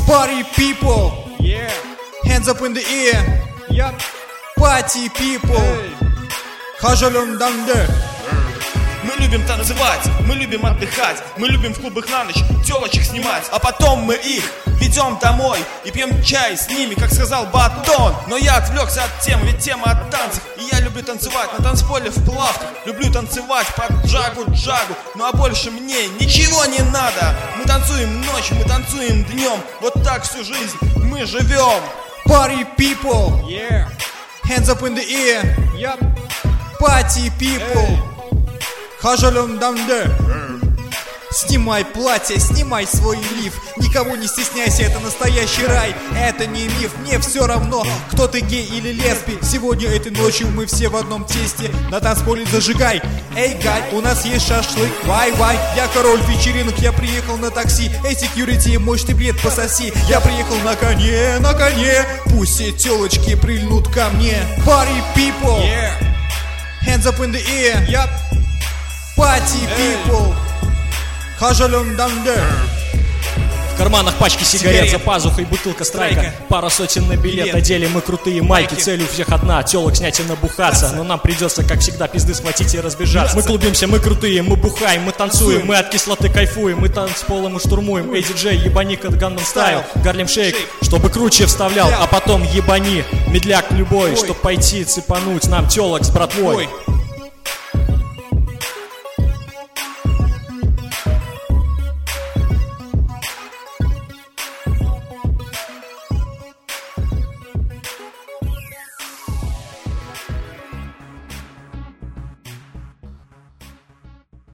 Party people, Yeah, hands up in the air. yup, Party people, hey. Хажалон данде. Мы любим танцевать, мы любим отдыхать, мы любим в клубах на ночь тёлочек снимать, а потом мы их ведем домой и пьем чай с ними, как сказал Батон. Но я отвлекся от темы, ведь тема о танцах, и я люблю танцевать на танцполе в плавках, люблю танцевать под джагу-джагу, ну а больше мне ничего не надо. Мы танцуем ночью, мы танцуем днем, вот так всю жизнь мы живем. Party people, Yeah, hands up in the air. yup, Party people, hey. Хажалон данде. Снимай платье, снимай свой лиф. Никого не стесняйся, это настоящий рай. Это не миф, мне все равно, кто ты, гей или лесби. Сегодня этой ночью мы все в одном тесте. На танцполе зажигай. Эй, гай, у нас есть шашлык. Вай-вай, я король вечеринок, я приехал на такси. Эй, секьюрити, мощный бред пососи. Я приехал на коне, на коне. Пусть все телочки прильнут ко мне. Party people, Yeah, hands up in the air. yup, Party people, Хажалон данде. В карманах пачки сигарет, за пазухой бутылка страйка, пара сотен на билет, одели мы крутые майки. Цель у всех одна, тёлок снять и набухаться. Но нам придется, как всегда, пизды схватить и разбежаться. Мы клубимся, мы крутые, мы бухаем, мы танцуем, мы от кислоты кайфуем, мы танцполом и штурмуем. Эй, диджей, ебани-ка Gangnam Style, Гарлем Шейк, чтобы круче вставлял, а потом ебани медляк любой, чтоб пойти цепануть нам тёлок с братвой.